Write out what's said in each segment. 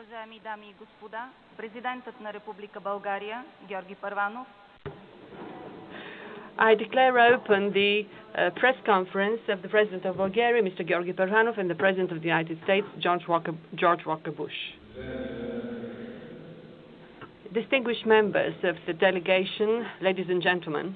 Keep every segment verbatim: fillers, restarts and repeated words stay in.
Уважаеми дами и господа, президентът на Република България Георги Първанов. I declare open the uh, press conference of the President of Bulgaria, Mister Georgi Parvanov, and the President of the United States, George Walker, George Walker Bush. Distinguished members of the delegation, ladies and gentlemen,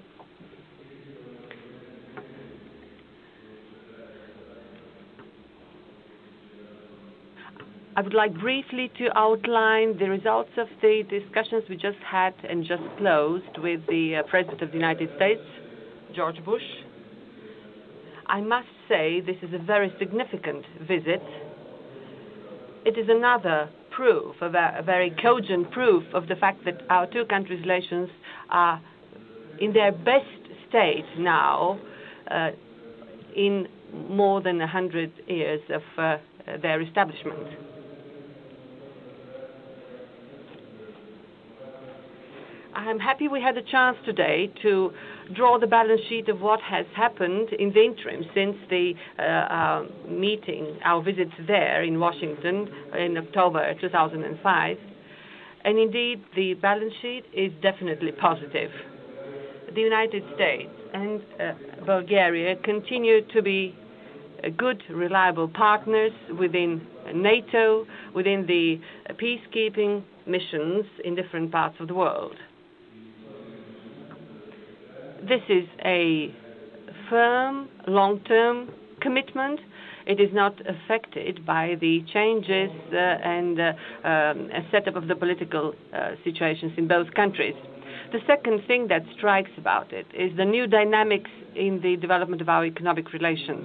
I would like briefly to outline the results of the discussions we just had and just closed with the uh, President of the United States, George Bush. I must say this is a very significant visit. It is another proof, a, a very cogent proof of the fact that our two countries' relations are in their best state now uh, in more than a hundred years of uh, their establishment. I'm happy we had a chance today to draw the balance sheet of what has happened in the interim since the uh, uh, meeting, our visits there in Washington in October two thousand five. And indeed, the balance sheet is definitely positive. The United States and uh, Bulgaria continue to be uh, good, reliable partners within NATO, within the uh, peacekeeping missions in different parts of the world. This is a firm, long-term commitment. It is not affected by the changes uh, and uh, um, a setup of the political uh, situations in both countries. The second thing that strikes about it is the new dynamics in the development of our economic relations.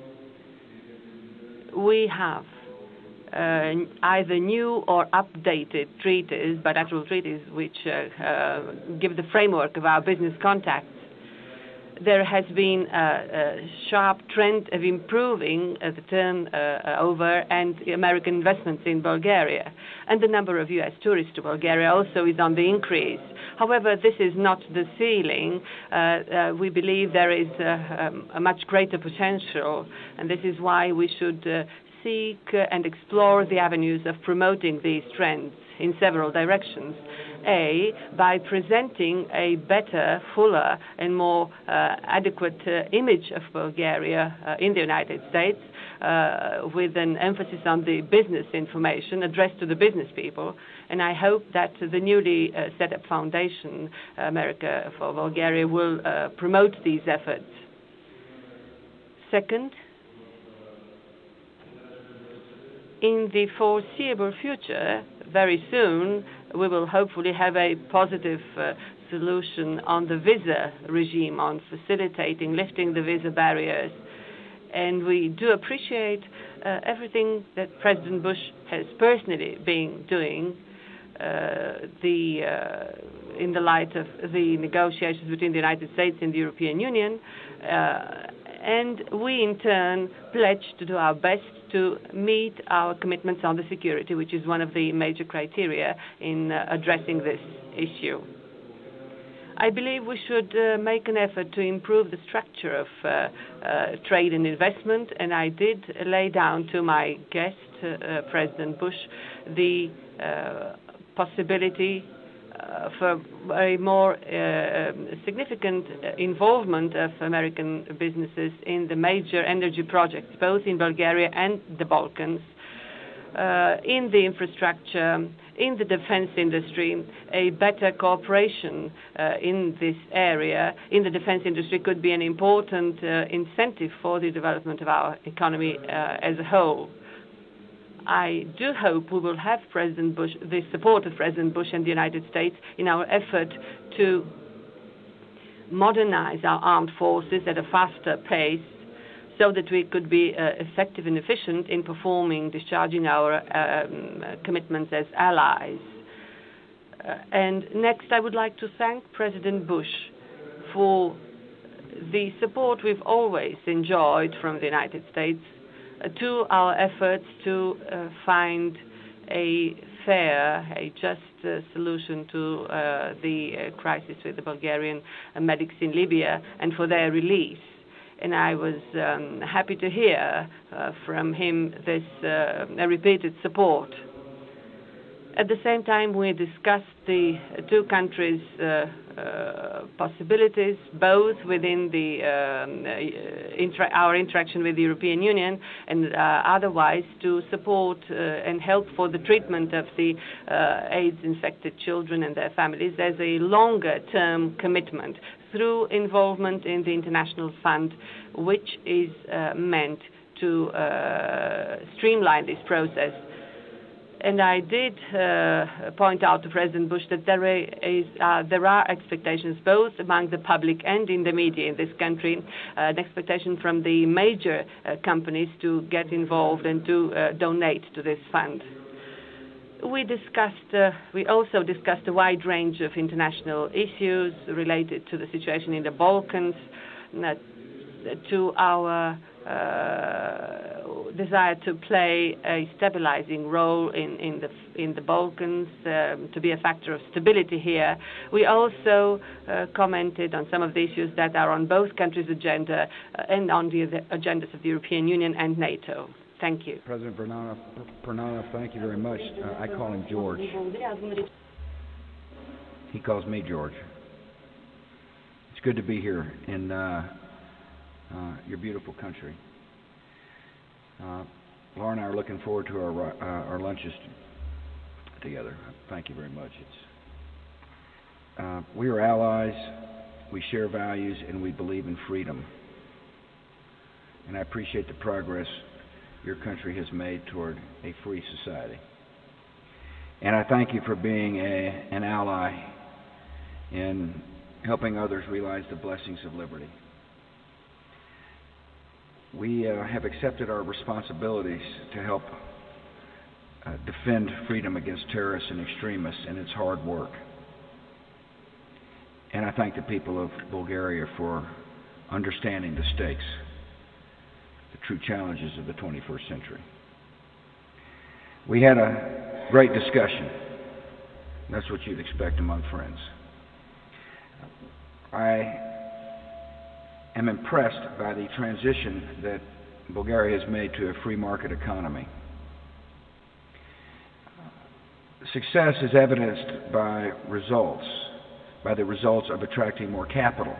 We have uh, either new or updated treaties, bilateral treaties, which uh, uh, give the framework of our business contacts. There has been a, a sharp trend of improving uh, the turnover and American investments in Bulgaria, and the number of U S tourists to Bulgaria also is on the increase. However, this is not the ceiling. Uh, uh, we believe there is uh, um, a much greater potential, and this is why we should uh, seek uh, and explore the avenues of promoting these trends in several directions. A, by presenting a better, fuller, and more uh, adequate uh, image of Bulgaria uh, in the United States, uh, with an emphasis on the business information addressed to the business people. And I hope that the newly uh, set up foundation, America for Bulgaria, will uh, promote these efforts. Second, in the foreseeable future, very soon, we will hopefully have a positive uh, solution on the visa regime, on facilitating, lifting the visa barriers. And we do appreciate uh, everything that President Bush has personally been doing uh, the, uh, in the light of the negotiations between the United States and the European Union. Uh, and we, in turn, pledge to do our best to meet our commitments on the security, which is one of the major criteria in uh, addressing this issue. I believe we should uh, make an effort to improve the structure of uh, uh, trade and investment, and I did lay down to my guest, uh, President Bush, the uh, possibility Uh, for a more uh, significant involvement of American businesses in the major energy projects, both in Bulgaria and the Balkans, uh, in the infrastructure, in the defense industry. A better cooperation uh, in this area, in the defense industry, could be an important uh, incentive for the development of our economy uh, as a whole. I do hope we will have President Bush, the support of President Bush and the United States in our effort to modernize our armed forces at a faster pace so that we could be uh, effective and efficient in performing, discharging our um, commitments as allies. Uh, and next, I would like to thank President Bush for the support we've always enjoyed from the United States to our efforts to uh, find a fair, a just uh, solution to uh, the uh, crisis with the Bulgarian uh, medics in Libya and for their release. And I was um, happy to hear uh, from him this uh, repeated support. At the same time, we discussed the two countries' uh, uh, possibilities, both within the um, uh, inter our interaction with the European Union and uh, otherwise, to support uh, and help for the treatment of the uh, AIDS-infected children and their families. There's a longer-term commitment through involvement in the International Fund, which is uh, meant to uh, streamline this process. And I did uh, point out to President Bush that there is uh, there are expectations both among the public and in the media in this country, uh, an expectation from the major uh, companies to get involved and to uh, donate to this fund. We discussed, uh, we also discussed a wide range of international issues related to the situation in the Balkans, uh, to our uh, desire to play a stabilizing role in, in the in the Balkans, um, to be a factor of stability here. We also uh, commented on some of the issues that are on both countries' agenda uh, and on the, the agendas of the European Union and NATO. Thank you. President Pernana, Pernana, thank you very much. Uh, I call him George. He calls me George. It's good to be here in uh, uh, your beautiful country. Uh, Laura and I are looking forward to our uh, our lunches together. Thank you very much. It's uh, we are allies. We share values, and we believe in freedom. And I appreciate the progress your country has made toward a free society. And I thank you for being a, an ally in helping others realize the blessings of liberty. We uh, have accepted our responsibilities to help uh, defend freedom against terrorists and extremists, and it's hard work. And I thank the people of Bulgaria for understanding the stakes, the true challenges of the twenty-first century. We had a great discussion. That's what you'd expect among friends. I am impressed by the transition that Bulgaria has made to a free market economy. Success is evidenced by results, by the results of attracting more capital.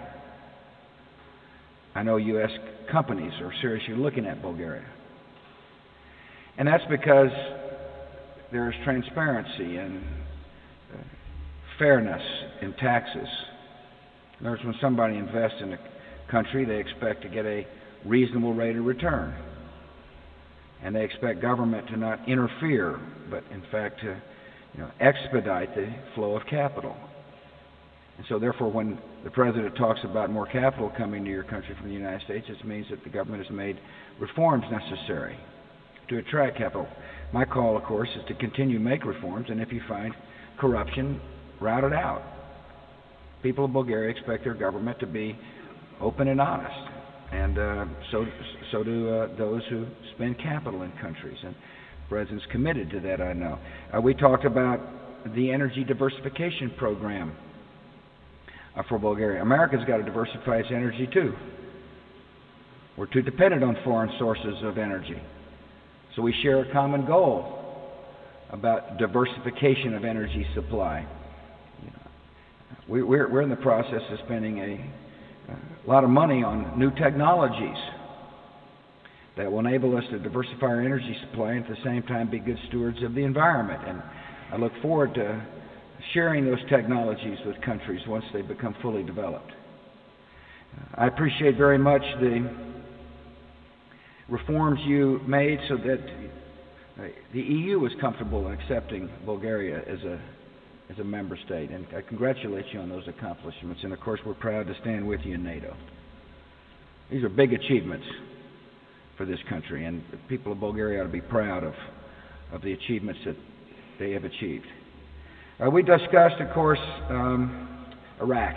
I know U S companies are seriously looking at Bulgaria. And that's because there's transparency and uh, fairness in taxes. In other words, when somebody invests in a country, they expect to get a reasonable rate of return. And they expect government to not interfere, but in fact to you know, expedite the flow of capital. And so therefore, when the President talks about more capital coming to your country from the United States, it means that the government has made reforms necessary to attract capital. My call, of course, is to continue to make reforms, and if you find corruption, rout it out. People of Bulgaria expect their government to be open and honest, and uh, so so do uh, those who spend capital in countries. And the President's committed to that, I know. Uh, we talked about the energy diversification program uh, for Bulgaria. America's got to diversify its energy too. We're too dependent on foreign sources of energy. So we share a common goal about diversification of energy supply. You know, we, we're, we're in the process of spending a, a lot of money on new technologies that will enable us to diversify our energy supply and at the same time be good stewards of the environment. And I look forward to sharing those technologies with countries once they become fully developed. I appreciate very much the reforms you made so that the E U was comfortable in accepting Bulgaria as a as a member state, and I congratulate you on those accomplishments. And of course, we're proud to stand with you in NATO. These are big achievements for this country, and the people of Bulgaria ought to be proud of of the achievements that they have achieved. Uh, we discussed, of course, um, Iraq,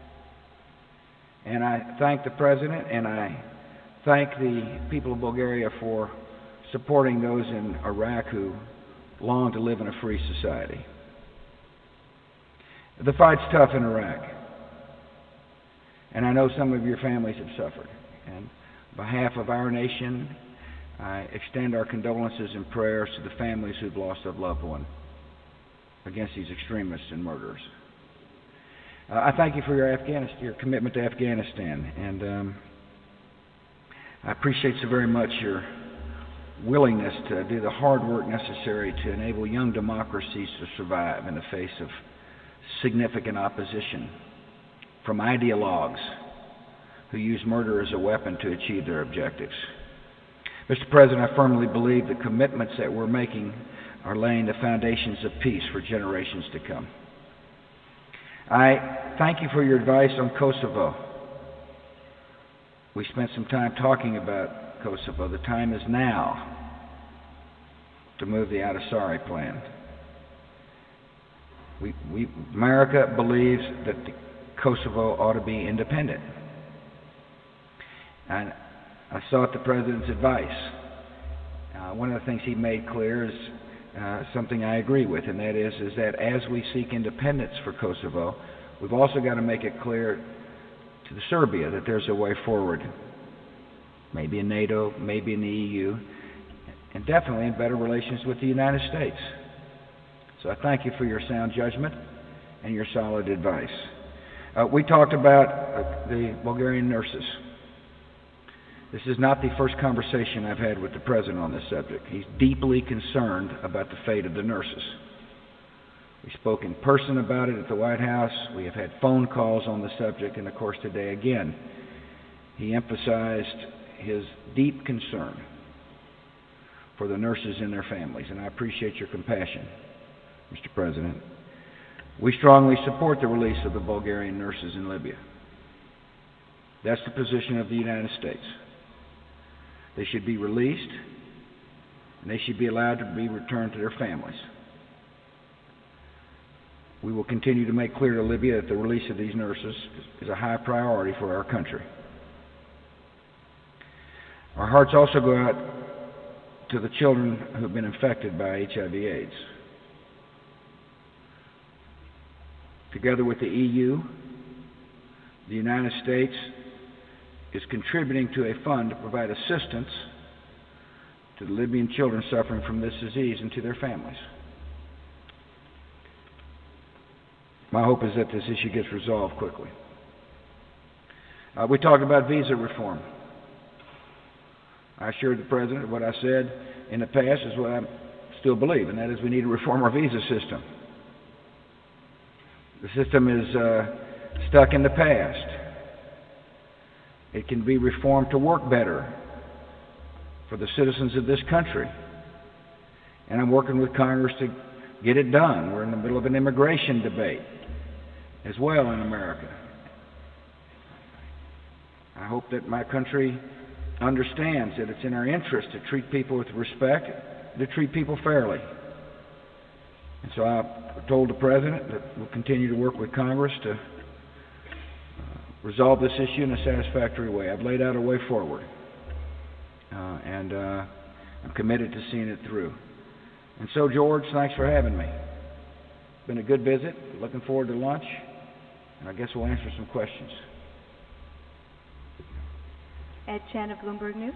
and I thank the President and I thank the people of Bulgaria for supporting those in Iraq who long to live in a free society. The fight's tough in Iraq, and I know some of your families have suffered. And on behalf of our nation, I extend our condolences and prayers to the families who've lost a loved one. against these extremists and murderers. Uh, I thank you for your Afghanistan, your commitment to Afghanistan, and um, I appreciate so very much your willingness to do the hard work necessary to enable young democracies to survive in the face of significant opposition from ideologues who use murder as a weapon to achieve their objectives. Mister President, I firmly believe the commitments that we're making are laying the foundations of peace for generations to come. I thank you for your advice on Kosovo. We spent some time talking about Kosovo. The time is now to move the Ahtisaari plan. We, we, America believes that the Kosovo ought to be independent. And I sought the President's advice. Uh, one of the things he made clear is uh, something I agree with, and that is, is that as we seek independence for Kosovo, we've also got to make it clear to the Serbia that there's a way forward, maybe in NATO, maybe in the E U, and definitely in better relations with the United States. So I thank you for your sound judgment and your solid advice. Uh, we talked about uh, the Bulgarian nurses. This is not the first conversation I've had with the President on this subject. He's deeply concerned about the fate of the nurses. We spoke in person about it at the White House. We have had phone calls on the subject, and of course today again, he emphasized his deep concern for the nurses and their families, and I appreciate your compassion, Mister President. We strongly support the release of the Bulgarian nurses in Libya. That's the position of the United States. They should be released, and they should be allowed to be returned to their families. We will continue to make clear to Libya that the release of these nurses is a high priority for our country. Our hearts also go out to the children who have been infected by H I V AIDS. Together with the E U, the United States is contributing to a fund to provide assistance to the Libyan children suffering from this disease and to their families. My hope is that this issue gets resolved quickly. Uh, we talked about visa reform. I assured the President what I said in the past is what I still believe, and that is we need to reform our visa system. The system is uh, stuck in the past. It can be reformed to work better for the citizens of this country. And I'm working with Congress to get it done. We're in the middle of an immigration debate as well in America. I hope that my country understands that it's in our interest to treat people with respect, to treat people fairly. And so I told the President that we'll continue to work with Congress to uh, resolve this issue in a satisfactory way. I've laid out a way forward, uh, and uh, I'm committed to seeing it through. And so, George, thanks for having me. It's been a good visit. Looking forward to lunch, and I guess we'll answer some questions. Ed Chan of Bloomberg News.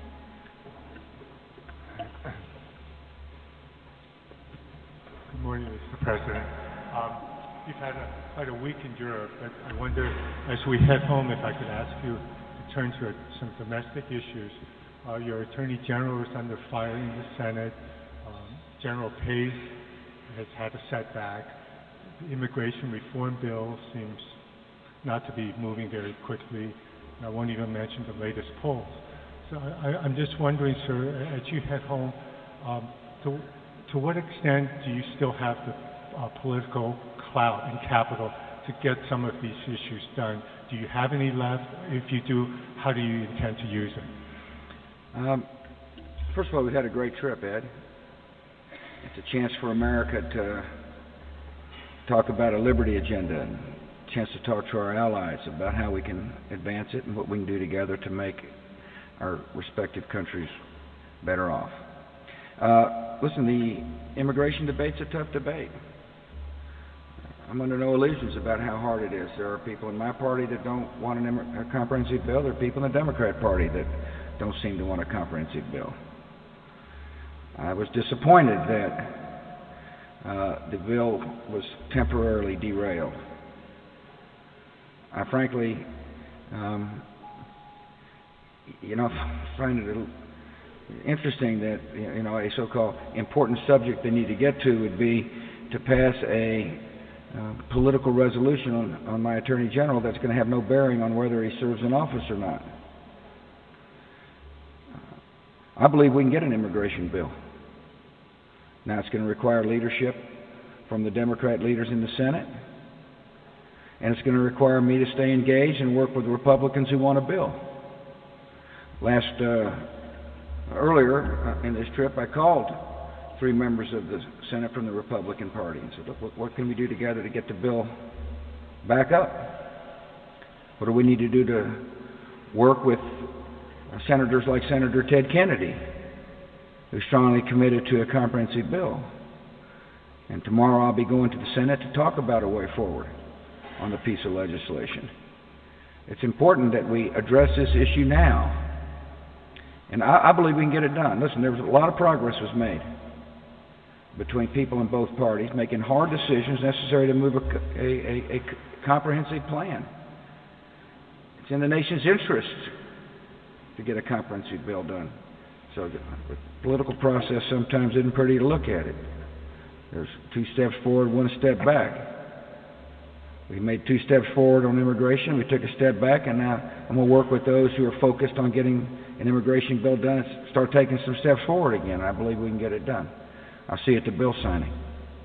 Good morning, Mister President. Um, you've had a, quite a week in Europe, but I wonder, as we head home, if I could ask you to turn to a, some domestic issues. Uh, your Attorney General is under fire in the Senate. Um, General Pace has had a setback. The immigration reform bill seems not to be moving very quickly. I won't even mention the latest polls. So I, I'm just wondering, sir, as you head home, um, to, to what extent do you still have the uh, political clout and capital to get some of these issues done? Do you have any left? If you do, how do you intend to use it? Um, first of all, we've had a great trip, Ed. It's a chance for America to talk about a liberty agenda and chance to talk to our allies about how we can advance it and what we can do together to make our respective countries better off. Uh, listen, the immigration debate's a tough debate. I'm under no illusions about how hard it is. There are people in my party that don't want an im- a comprehensive bill. There are people in the Democrat Party that don't seem to want a comprehensive bill. I was disappointed that uh, the bill was temporarily derailed. I frankly, um, you know, find it a little interesting that, you know, a so-called important subject they need to get to would be to pass a uh, political resolution on, on my Attorney General that's going to have no bearing on whether he serves in office or not. I believe we can get an immigration bill. Now, it's going to require leadership from the Democrat leaders in the Senate, and it's going to require me to stay engaged and work with the Republicans who want a bill. Last, uh, earlier uh, in this trip, I called three members of the Senate from the Republican Party and said, look, what, what can we do together to get the bill back up? What do we need to do to work with senators like Senator Ted Kennedy, who's strongly committed to a comprehensive bill? And tomorrow I'll be going to the Senate to talk about a way forward on the piece of legislation. It's important that we address this issue now. And I, I believe we can get it done. Listen, there was a lot of progress was made between people in both parties, making hard decisions necessary to move a, a, a, a comprehensive plan. It's in the nation's interest to get a comprehensive bill done. So the, the political process sometimes isn't pretty to look at it. There's two steps forward, one step back. We made two steps forward on immigration. We took a step back, and now I'm going to work with those who are focused on getting an immigration bill done and start taking some steps forward again. I believe we can get it done. I'll see you at the bill signing.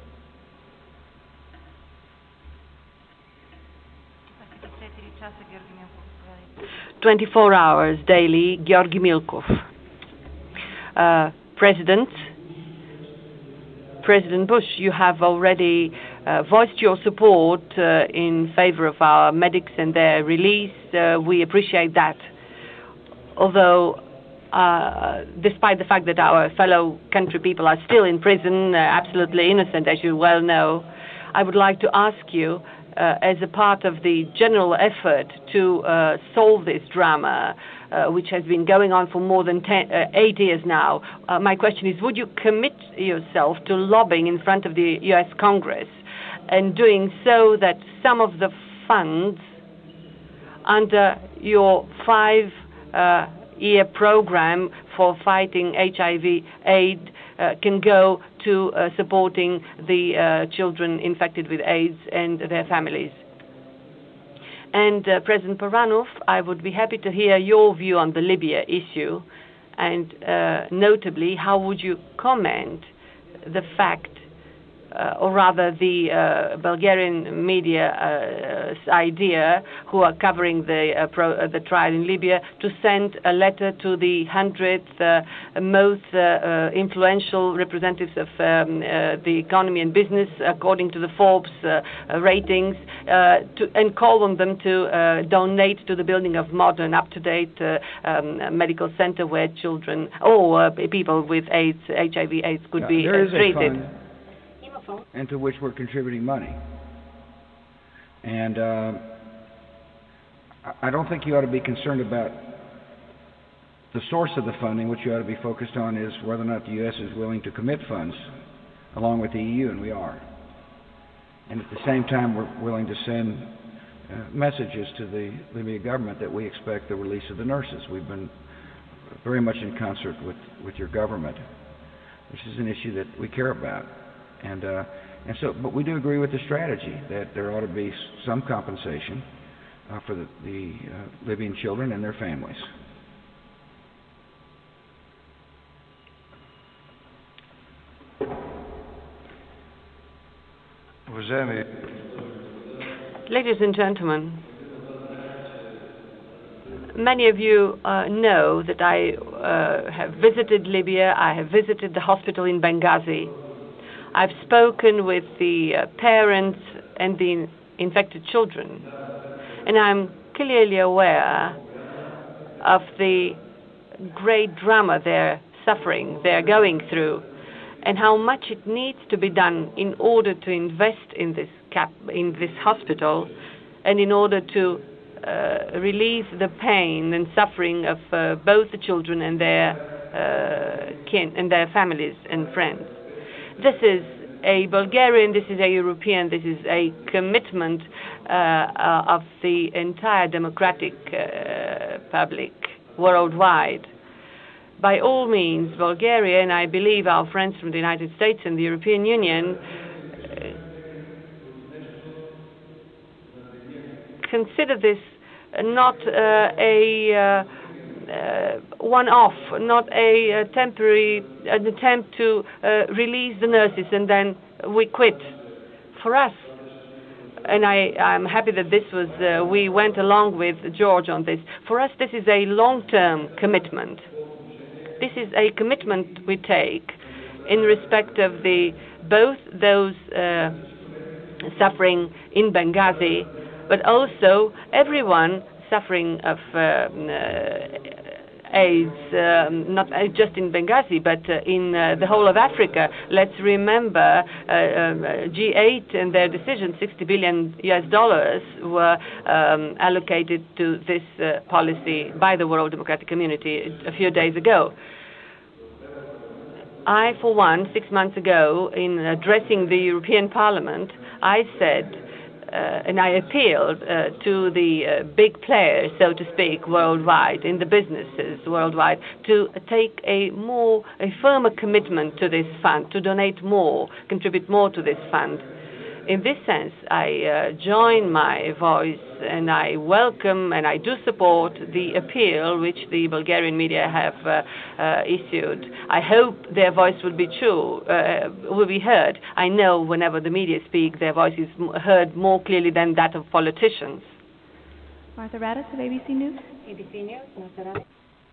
twenty-four hours daily, Georgi Milkov. Uh, President, President Bush, you have already uh, voiced your support uh, in favor of our medics and their release. Uh, we appreciate that. Although, uh, despite the fact that our fellow country people are still in prison, uh, absolutely innocent, as you well know, I would like to ask you, uh, as a part of the general effort to uh, solve this drama, Uh, which has been going on for more than ten, uh, eight years now. Uh, my question is, would you commit yourself to lobbying in front of the U S Congress and doing so that some of the funds under your five-year uh, program for fighting H I V AIDS uh, can go to uh, supporting the uh, children infected with AIDS and their families? And uh, President Baranov, I would be happy to hear your view on the Libya issue, and uh, notably, how would you comment the fact, uh, or rather the uh, Bulgarian media uh, idea, who are covering the uh, pro, uh, the trial in Libya, to send a letter to the hundredth uh, most uh, uh, influential representatives of um, uh, the economy and business, according to the Forbes uh, uh, ratings, uh, to, and call on them to uh, donate to the building of modern, up-to-date uh, um, medical center where children or uh, people with AIDS, H I V AIDS could yeah, be there uh, is treated. A fund into which we're contributing money. And uh, I don't think you ought to be concerned about the source of the funding. What you ought to be focused on is whether or not the U S is willing to commit funds along with the E U, and we are. And at the same time, we're willing to send uh, messages to the Libyan government that we expect the release of the nurses. We've been very much in concert with, with your government. This is an issue that we care about. And uh, and so, but we do agree with the strategy that there ought to be some compensation uh, for the, the uh, Libyan children and their families. Ladies and gentlemen, many of you uh, know that I uh, have visited Libya. I have visited the hospital in Benghazi. I've spoken with the uh, parents and the in infected children, and I'm clearly aware of the great drama they're suffering, they're going through, and how much it needs to be done in order to invest in this cap in this hospital, and in order to uh, relieve the pain and suffering of uh, both the children and their uh, kin and their families and friends. This is a Bulgarian, this is a European, this is a commitment uh, uh, of the entire democratic uh, public worldwide. By all means, Bulgaria, and I believe our friends from the United States and the European Union, consider this not uh, a uh, uh, one-off, not a uh, temporary an attempt to uh, release the nurses and then we quit. For us, and I, I'm happy that this was, uh, we went along with George on this. For us, this is a long-term commitment. This is a commitment we take in respect of the both those uh, suffering in Benghazi, but also everyone suffering of uh, uh, AIDS, um, not uh, just in Benghazi, but uh, in uh, the whole of Africa. Let's remember uh, um, G eight and their decision, sixty billion U S dollars were um, allocated to this uh, policy by the World Democratic Community a few days ago. I, for one, six months ago, in addressing the European Parliament, I said, Uh, and I appealed uh, to the uh, big players, so to speak, worldwide, in the businesses worldwide, to take a more, a firmer commitment to this fund, to donate more, contribute more to this fund. In this sense, I uh, join my voice and I welcome and I do support the appeal which the Bulgarian media have uh, uh, issued. I hope their voice will be true, uh, will be heard. I know whenever the media speak, their voice is heard more clearly than that of politicians. Martha Raddatz of A B C News. A B C News, Martha Raddatz.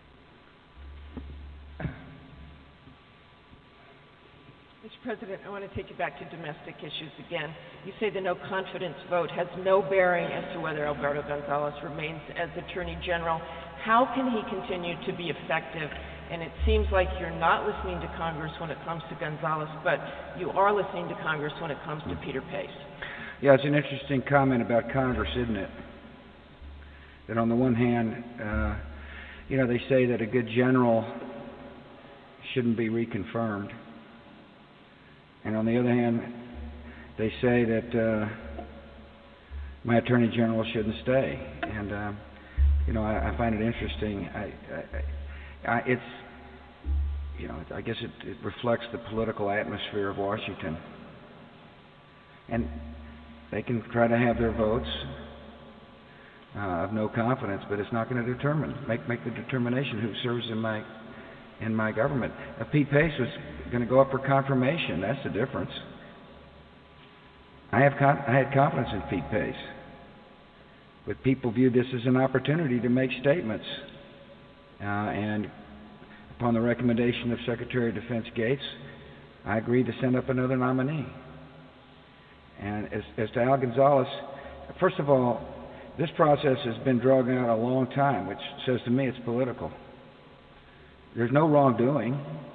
Mister President, I want to take you back to domestic issues again. You say the no confidence vote has no bearing as to whether Alberto Gonzales remains as Attorney General. How can he continue to be effective? And it seems like you're not listening to Congress when it comes to Gonzales, but you are listening to Congress when it comes to Peter Pace. Yeah, it's an interesting comment about Congress, isn't it? That on the one hand, uh, you know, they say that a good general shouldn't be reconfirmed. And on the other hand, they say that uh, my Attorney General shouldn't stay. And, uh, you know, I, I find it interesting. I, I, I, it's, you know, I guess it, it reflects the political atmosphere of Washington. And they can try to have their votes uh, of no confidence, but it's not going to determine, make, make the determination who serves in my in my government. Uh, Pete Pace was going to go up for confirmation. That's the difference. I have con- I had confidence in Pete Pace, but people viewed this as an opportunity to make statements. Uh, and upon the recommendation of Secretary of Defense Gates, I agreed to send up another nominee. And as, as to Al Gonzales, first of all, this process has been dragged out a long time, which says to me it's political. There's no wrongdoing.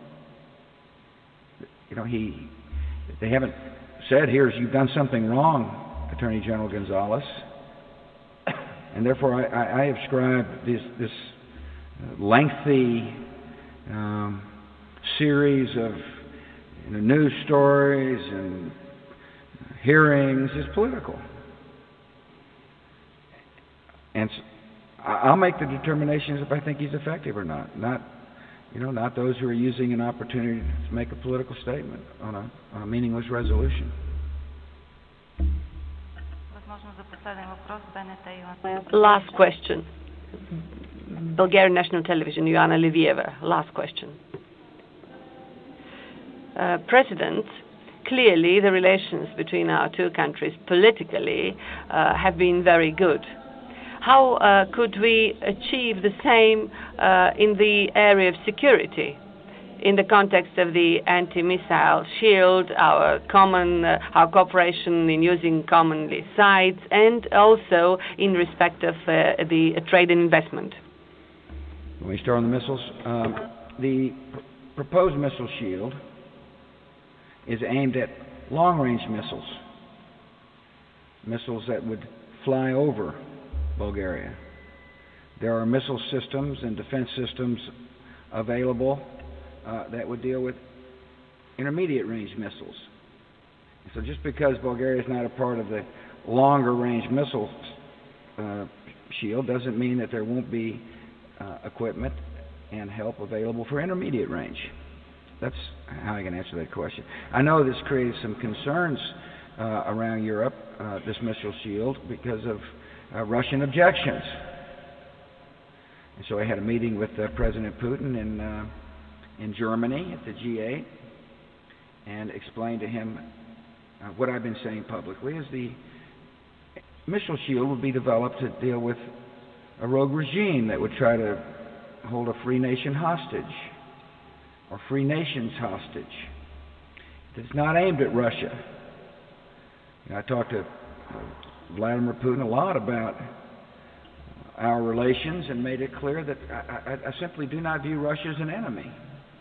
You know, he, they haven't said, here's, you've done something wrong, Attorney General Gonzales. And therefore, I, I, I ascribe this, this lengthy um, series of you know, news stories and hearings is political. And so I'll make the determinations if I think he's effective or not, not You know, not those who are using an opportunity to make a political statement on a, on a meaningless resolution. Last question. Bulgarian National Television, Ioana Livieva. Last question. Uh, President, clearly the relations between our two countries politically uh, have been very good. How uh, could we achieve the same uh, in the area of security, in the context of the anti-missile shield, our common, uh, our cooperation in using commonly sites, and also in respect of uh, the uh, trade and investment? When we start on the missiles, um, the pr- proposed missile shield is aimed at long-range missiles, missiles that would fly over Bulgaria. There are missile systems and defense systems available uh, that would deal with intermediate range missiles. So just because Bulgaria is not a part of the longer-range missile uh, shield doesn't mean that there won't be uh, equipment and help available for intermediate range. That's how I can answer that question. I know this created some concerns uh, around Europe, uh, this missile shield, because of uh, Russian objections. And so I had a meeting with uh, President Putin in, uh, in Germany at the G eight and explained to him uh, what I've been saying publicly is the missile shield would be developed to deal with a rogue regime that would try to hold a free nation hostage or free nations hostage. It's not aimed at Russia. You know, I talked to Vladimir Putin a lot about our relations and made it clear that I, I, I simply do not view Russia as an enemy.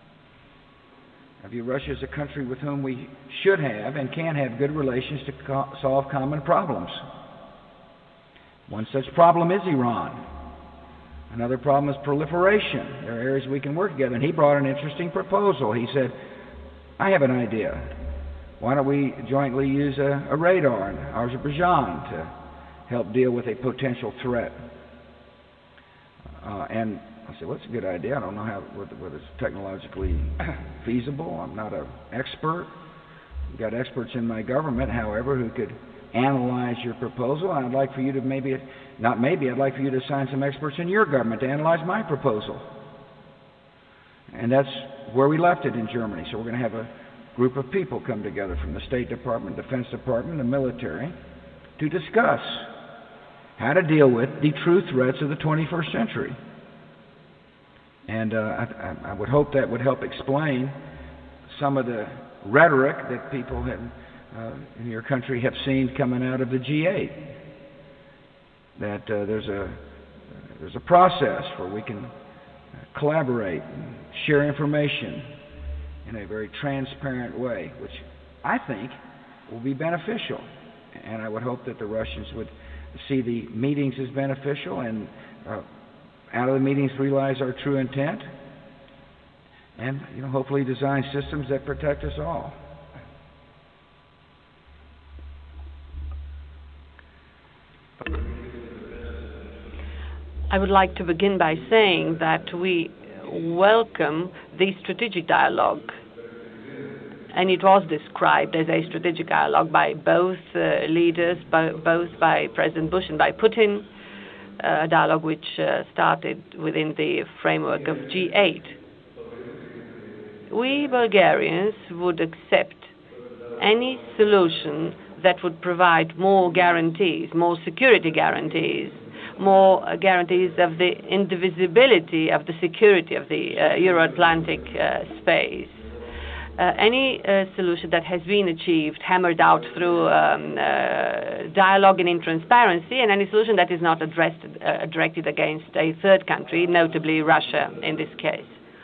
I view Russia as a country with whom we should have and can have good relations to co- solve common problems. One such problem is Iran. Another problem is proliferation. There are areas we can work together. And he brought an interesting proposal. He said, I have an idea. Why don't we jointly use a, a radar in Azerbaijan to help deal with a potential threat? Uh, and I said, well, that's a good idea. I don't know how whether, whether it's technologically feasible. I'm not an expert. I've got experts in my government, however, who could analyze your proposal. And I'd like for you to maybe, not maybe, I'd like for you to assign some experts in your government to analyze my proposal. And that's where we left it in Germany. So we're going to have a group of people come together from the State Department, Defense Department, the military to discuss how to deal with the true threats of the twenty-first century. And uh, I, I would hope that would help explain some of the rhetoric that people have, uh, in your country have seen coming out of the G eight. That uh, there's a there's a process where we can collaborate and share information in a very transparent way, which I think will be beneficial. And I would hope that the Russians would see the meetings as beneficial and uh, out of the meetings realize our true intent and, you know, hopefully design systems that protect us all. I would like to begin by saying that we welcome the strategic dialogue, and it was described as a strategic dialogue by both uh, leaders, by, both by President Bush and by Putin, uh, a dialogue which uh, started within the framework of G eight. We Bulgarians would accept any solution that would provide more guarantees, more security guarantees, more uh, guarantees of the indivisibility of the security of the uh, Euro-Atlantic uh, space. Uh, any uh, solution that has been achieved, hammered out through um, uh, dialogue and in transparency, and any solution that is not addressed, uh, directed against a third country, notably Russia in this case.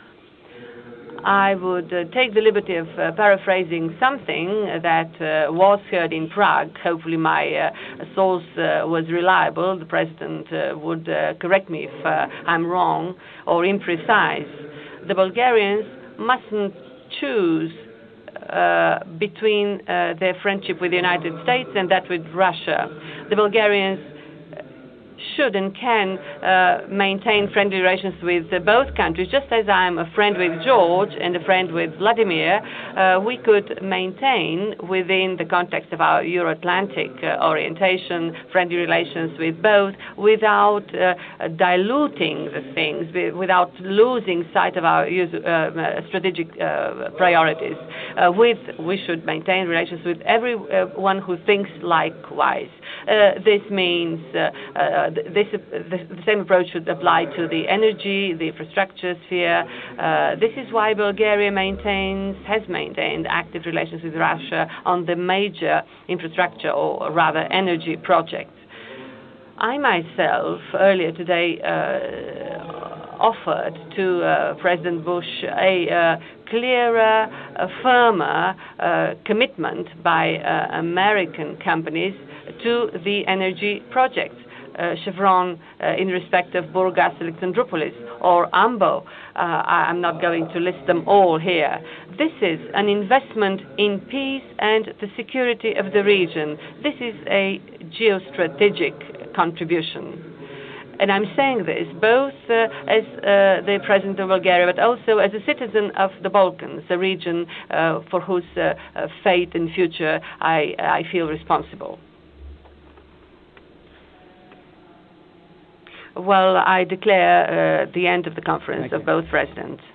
I would uh, take the liberty of uh, paraphrasing something that uh, was heard in Prague. Hopefully my uh, source uh, was reliable. The President uh, would uh, correct me if uh, I'm wrong or imprecise. The Bulgarians mustn't choose uh, between uh, their friendship with the United States and that with Russia. The Bulgarians should and can uh, maintain friendly relations with uh, both countries. Just as I'm a friend with George and a friend with Vladimir, uh, we could maintain within the context of our Euro-Atlantic uh, orientation friendly relations with both without uh, diluting the things, without losing sight of our uh, strategic uh, priorities. Uh, with we should maintain relations with everyone who thinks likewise. Uh, this means uh, uh, this, uh, the, the same approach should apply to the energy, the infrastructure sphere. Uh, this is why Bulgaria maintains, has maintained active relations with Russia on the major infrastructure, or rather energy projects. I myself, earlier today, uh, offered to uh, President Bush a uh, clearer, a firmer uh, commitment by uh, American companies to the energy projects. uh, Chevron uh, in respect of Burgas Alexandroupolis or Ambo. Uh, I, I'm not going to list them all here. This is an investment in peace and the security of the region. This is a geostrategic contribution. And I'm saying this both uh, as uh, the President of Bulgaria, but also as a citizen of the Balkans, a region uh, for whose uh, uh, fate and future I, I feel responsible. Well, I declare uh, the end of the conference of both presidents.